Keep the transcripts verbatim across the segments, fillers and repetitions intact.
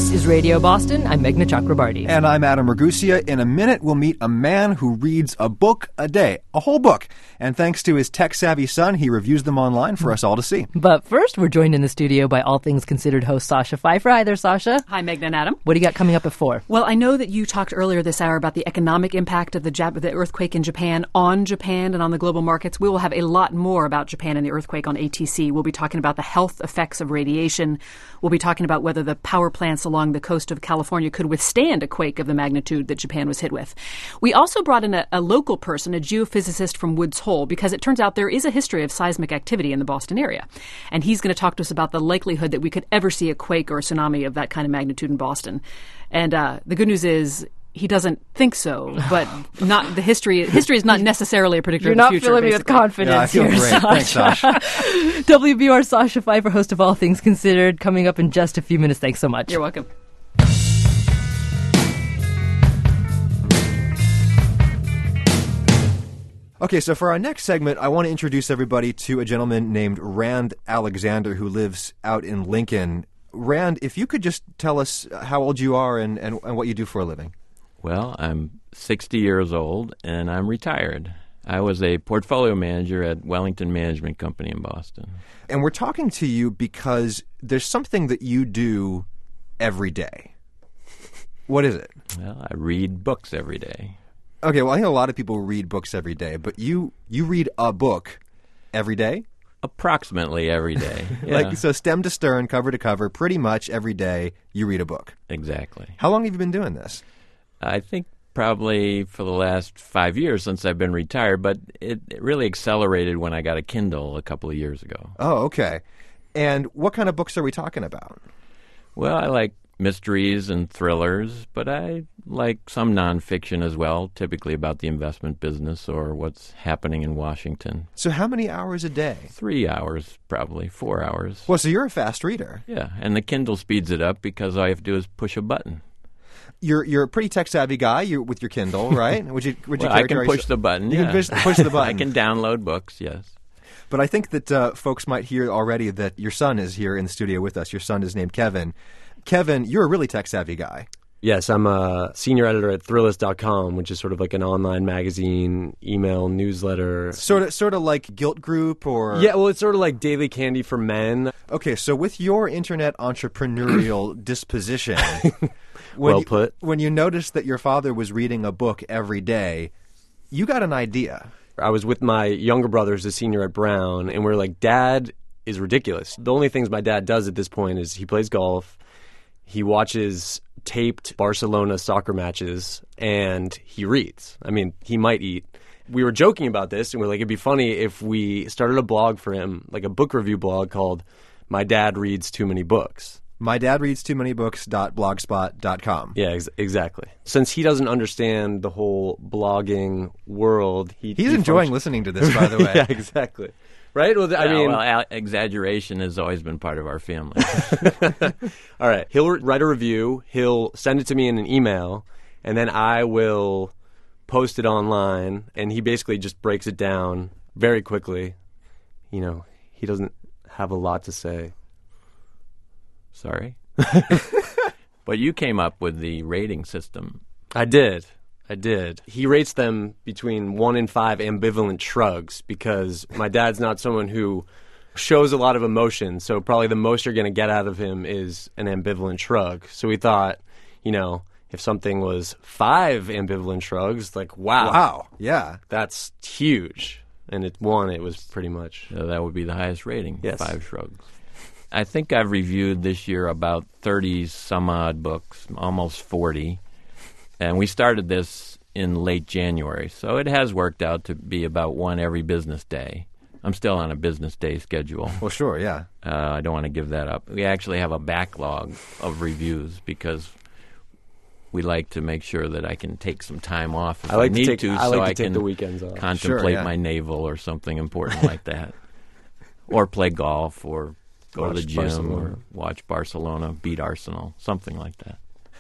This is Radio Boston. I'm Meghna Chakrabarty. And I'm Adam Ragusia. In a minute, we'll meet a man who reads a book a day, a whole book. And thanks to his tech-savvy son, he reviews them online for us all to see. But first, we're joined in the studio by All Things Considered host Sasha Pfeiffer. Hi there, Sasha. Hi, Meghna and Adam. What do you got coming up at four? Well, I know that you talked earlier this hour about the economic impact of the, Jap- the earthquake in Japan on Japan and on the global markets. We will have a lot more about Japan and the earthquake on A T C. We'll be talking about the health effects of radiation. We'll be talking about whether the power plants along the coast of California could withstand a quake of the magnitude that Japan was hit with. We also brought in a, a local person, a geophysicist from Woods Hole, because it turns out there is a history of seismic activity in the Boston area. And he's going to talk to us about the likelihood that we could ever see a quake or a tsunami of that kind of magnitude in Boston. And uh, the good news is he doesn't think so, but not the history. History is not necessarily a predictor You're of the not future. filling me with confidence yeah, I feel here, great. Sasha. Thanks, Sasha. W B R Sasha Pfeiffer, host of All Things Considered, coming up in just a few minutes. Thanks so much. You're welcome. Okay, so for our next segment, I want to introduce everybody to a gentleman named Rand Alexander who lives out in Lincoln. Rand, if you could just tell us how old you are and, and, and what you do for a living. Well, I'm sixty years old, and I'm retired. I was a portfolio manager at Wellington Management Company in Boston. And we're talking to you because there's something that you do every day. What is it? Well, I read books every day. Okay, well, I think a lot of people read books every day, but you you read a book every day? Approximately every day. Yeah. Like, so stem to stern, cover to cover, pretty much every day you read a book. Exactly. How long have you been doing this? I think probably for the last five years since I've been retired, but it, it really accelerated when I got a Kindle a couple of years ago. Oh, okay. And what kind of books are we talking about? Well, I like mysteries and thrillers, but I like some nonfiction as well, typically about the investment business or what's happening in Washington. So how many hours a day? Three hours, probably, four hours. Well, so you're a fast reader. Yeah, and the Kindle speeds it up because all you have to do is push a button. You're you're a pretty tech-savvy guy you with your Kindle, right? Would you would you Well, I can characterize- push the button, You yeah. can push, push the button. I can download books, yes. But I think that uh, folks might hear already that your son is here in the studio with us. Your son is named Kevin. Kevin, you're a really tech-savvy guy. Yes, I'm a senior editor at Thrillist dot com, which is sort of like an online magazine, email, newsletter. Sort of sort of like Guilt Group or... Yeah, well, it's sort of like Daily Candy for Men. Okay, so with your internet entrepreneurial disposition... when Well you, put. When you noticed that your father was reading a book every day, you got an idea. I was with my younger brother, who's a senior at Brown, and we we're like, Dad is ridiculous. The only things my dad does at this point is he plays golf, he watches taped Barcelona soccer matches, and he reads. I mean, he might eat. We were joking about this, and we we're like, it'd be funny if we started a blog for him, like a book review blog called My Dad Reads Too Many Books. My dad reads too many books dot blogspot dot com. Yeah, ex- exactly. Since he doesn't understand the whole blogging world, he He's he enjoying function- listening to this, by the way. Yeah, exactly. Right? Well, I Yeah, mean, well, al- exaggeration has always been part of our family. all right. He'll re- write a review. He'll send it to me in an email, and then I will post it online. And he basically just breaks it down very quickly. You know, he doesn't have a lot to say. Sorry. But you came up with the rating system. I did. I did. He rates them between one and five ambivalent shrugs because my dad's not someone who shows a lot of emotion. So probably the most you're going to get out of him is an ambivalent shrug. So we thought, you know, if something was five ambivalent shrugs, like, wow. Wow, yeah. That's huge. And at one, it was pretty much. So that would be the highest rating, Yes. five shrugs. I think I've reviewed this year about thirty some odd books, almost forty. And we started this in late January, so it has worked out to be about one every business day. I'm still on a business day schedule. Well, sure, yeah. Uh, I don't want to give that up. We actually have a backlog of reviews because we like to make sure that I can take some time off if I like need to take, to, I so like to I take can the weekends off. contemplate Sure, yeah. my navel or something important like that. Or play golf or go Watch to the gym Barcelona. or watch Barcelona beat Arsenal, something like that.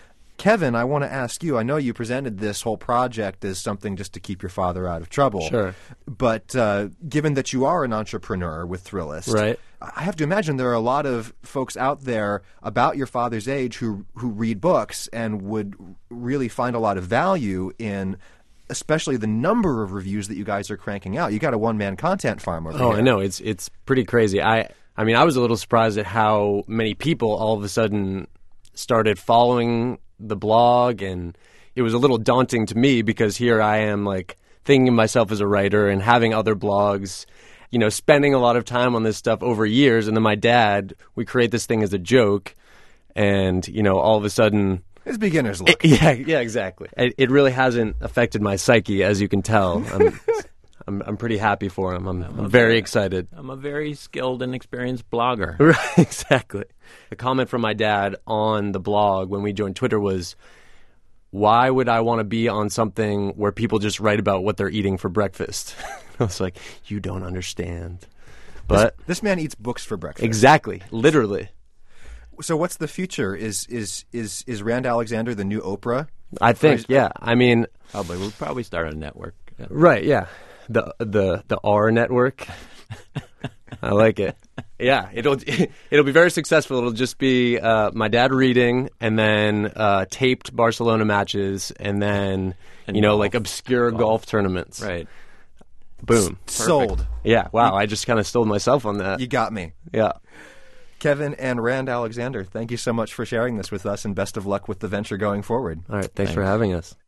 Kevin, I want to ask you, I know you presented this whole project as something just to keep your father out of trouble. Sure. But uh, given that you are an entrepreneur with Thrillist, Right. I have to imagine there are a lot of folks out there about your father's age who who read books and would really find a lot of value in especially the number of reviews that you guys are cranking out. You got a one-man content farm over Oh, here. I know. It's it's pretty crazy. I I mean, I was a little surprised at how many people all of a sudden started following the blog, and it was a little daunting to me because here I am, like, thinking of myself as a writer and having other blogs, you know, spending a lot of time on this stuff over years, and then my dad, we create this thing as a joke, and, you know, all of a sudden... It's beginner's luck. It, yeah, yeah, exactly. It, it really hasn't affected my psyche, as you can tell. I'm, I'm, I'm pretty happy for him. I'm, I'm very excited. I'm a very skilled and experienced blogger. Right, exactly. A comment from my dad on the blog when we joined Twitter was, why would I want to be on something where people just write about what they're eating for breakfast? I was like, you don't understand. But This, this man eats books for breakfast. exactly, literally. So what's the future? Is is is is Rand Alexander the new Oprah? I think, yeah. I mean, Probably we'll probably start a network. Yeah. right, yeah. The the the R network. I like it. Yeah, it'll it'll be very successful. It'll just be uh, my dad reading, and then uh, taped Barcelona matches, and then And you know golf. like obscure golf, Golf. tournaments. Right. Boom. Sold. Yeah. Wow. I just kind of stole myself on that. You got me. Yeah. Kevin and Rand Alexander, thank you so much for sharing this with us, and best of luck with the venture going forward. All right. Thanks, Thanks. for having us.